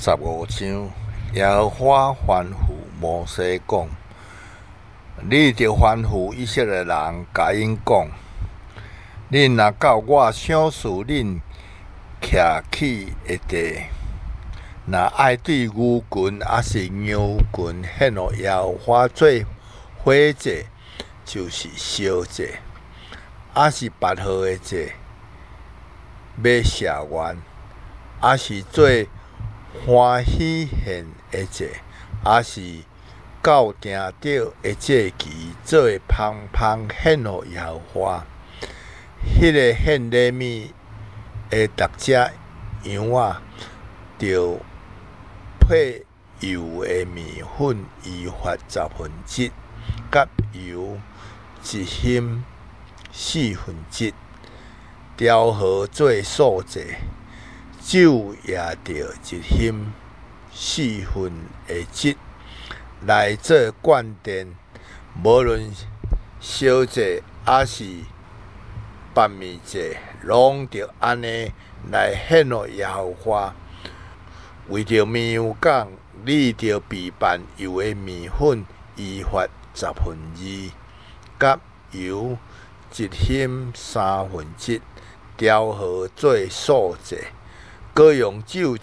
15章，耶和华吩咐摩西讲：你着吩咐以色列人，甲因讲：恁若到我赏赐恁徛起的地，若爱对牛群还是牛群献予耶和华做火祭，就是烧祭，还是别号的祭，要谢愿，还是做欢喜献的祭，还是到定着的祭期，做芳芳献予耶和华。迄个献礼物的逐只羊仔，着配油的面粉伊发1/10，甲油一hin4/4，调和做素祭。酒也着1hin4/7来做灌奠，无论烧祭还是白面祭，拢着安尼来献予耶和华。为着绵羊讲，你着备办油的面粉伊发2/2，甲油1hin3/7，调和做素祭。搁用酒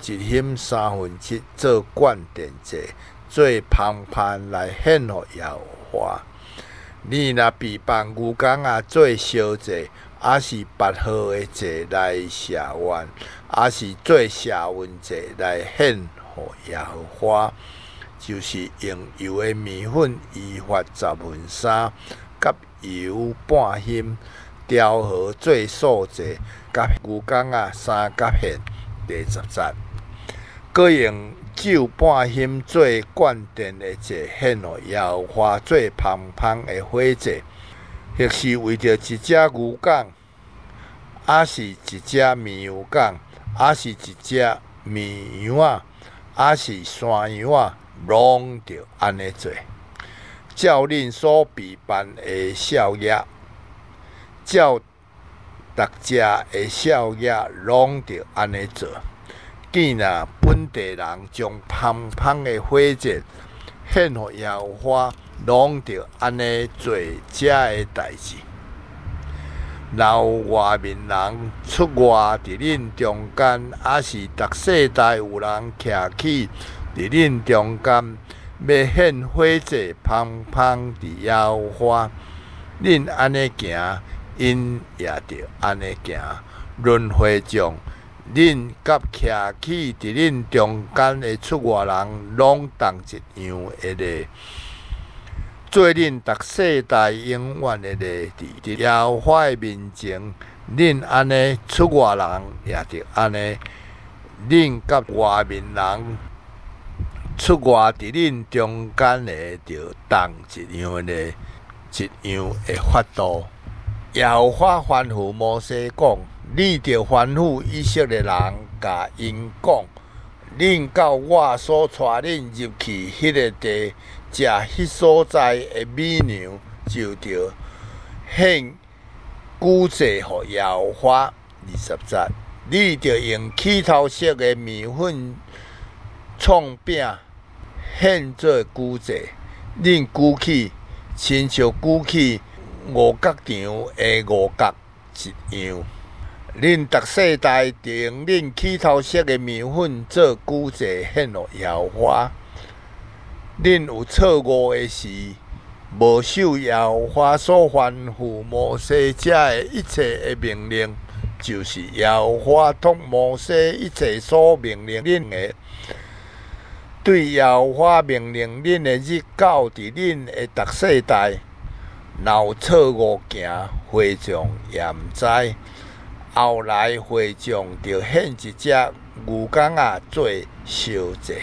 1hin3/7做灌奠祭，做芳芳来献予耶和华。你若备办牛公仔做烧祭，还是别号的祭来谢愿，还是做谢恩祭来献予耶和华，就是用油的面粉伊发3/3，甲油半hin，调和做素祭，甲牛公仔3角献。第10节，搁用酒半hin做灌奠的祭，献予耶和华做芳芳的火祭，或是为着一只牛犅，还是一只绵羊犅，还是一只绵羊仔，还是山羊仔，拢着安尼做。照恁所备办的宵夜，照逐只的宵夜，拢着安尼做。见若本地人将芳芳的火祭献予耶和华，拢着安尼做这的代志。若有外面人出外伫恁中间，还是逐世代有人徛起伫恁中间，要献火祭芳芳伫耶和华，恁安尼行，因也着安尼行。轮回众，恁甲徛起伫恁中间的出外人，拢同一样的礼，做恁逐世代永远的礼制。伫耶和华的面前，恁安尼出外人也着安尼，恁甲外面人出外伫恁中间的，着同一样的礼，一样的法度。耶和华吩咐摩西讲：你着吩咐以色列人，甲因讲：恁到我所带恁入去迄个地，食迄所在的美牛，就着献牛祭予耶和华。20节，你着用起头色的面粉创饼，献做牛祭。恁举起，亲像举起五角场的五角一样。恁逐世代着用恁起头色的面粉做牛祭，献予耶和华。恁有错误的时，无守耶和华所吩咐摩西这的一切的命令，就是耶和华托摩西一切所命令恁的。对耶和华命令恁的日到伫恁的逐世代，若有错误行，会众也毋知。后来会众着献一只牛公仔做烧祭，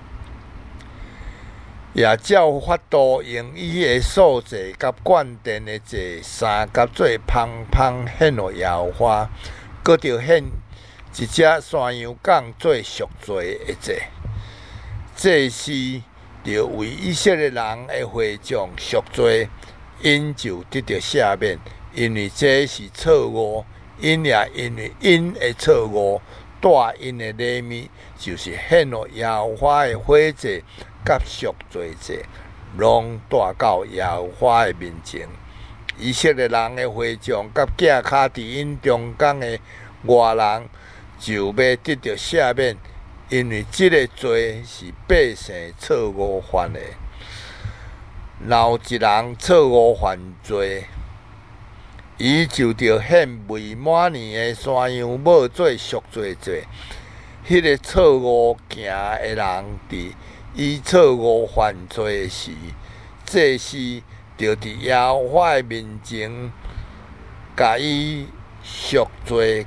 也照法度用伊的素祭甲灌奠的祭3角做芳芳献予耶和华，搁着献一只山羊犅做赎罪的祭。祭司着为以色列人的会众赎罪，因就得到赦免，因为这是错误。因也因为因的错误， 带因的礼物，就是献予耶和华的火祭甲赎罪祭，拢带到耶和华的面前。以色列人的会众甲寄卡伫因中间的外人，就要得到赦免，因为这个罪是百姓错误犯的。若有一人错误犯罪，伊就着献未满年的山羊母做赎罪祭。迄个错误行的人，伫伊错误犯罪时，祭司就伫耶和华的面前，甲伊赎罪，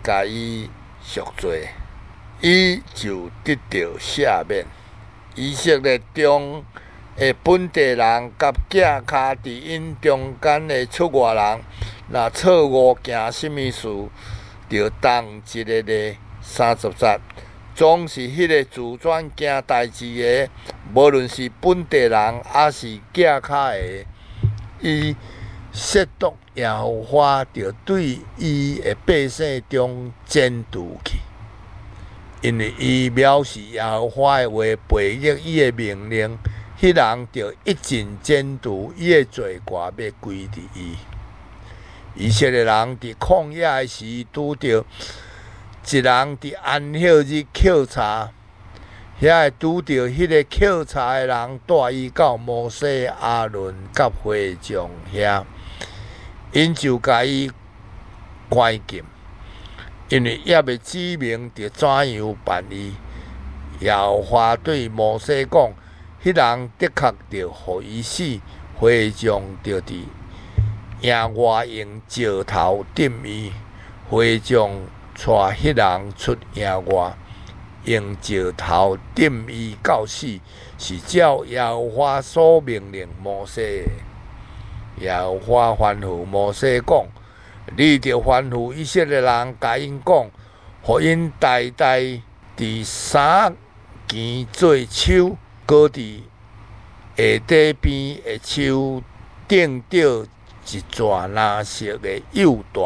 伊就得到赦免。以色列中的本地人甲寄卡伫因中间的出外人，若错误行什么事，就当一个月30节，总是迄个自转行代志的，无论是本地人还是寄卡的，伊亵渎耶和华，就对伊的百姓中剪除去，因为伊藐视耶和华的话，背逆伊的命令，迄人就一尽剪除，伊的罪过要归伫伊。以色列人伫旷野的时，拄着一人伫安息日扣查，遐会拄着迄个扣查的人，带伊到摩西、阿伦甲会众遐，因就甲伊关禁，因为也未指明着怎样办伊。耶和华对摩西讲，迄人的确着互伊死，会众着伫营外用石头钉伊，会众带迄人出营外，用石头钉伊到死，是照耶和华所命令摩西的。耶和华吩咐摩西讲：你着吩咐以色列人，甲因讲，互因代代伫三间做手，搁伫下底边的手钉着一撮蓝色的釉带，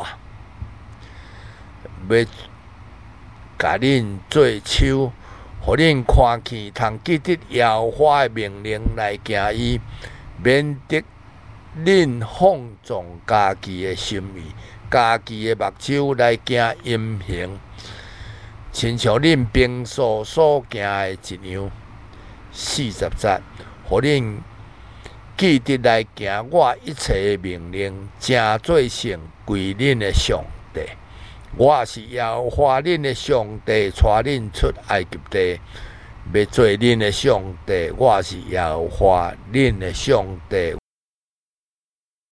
要甲恁做手，互恁看见，通记得耶和华的命令来行伊，免得恁放纵家己的心意，家己的目睭来行淫行，亲像恁平素所行的一样。40节，互恁记得来行我一切的命令，正做成归恁的上帝。我是耶和华恁的上帝，带恁出埃及地，要做恁的上帝。我是耶和华恁的上帝，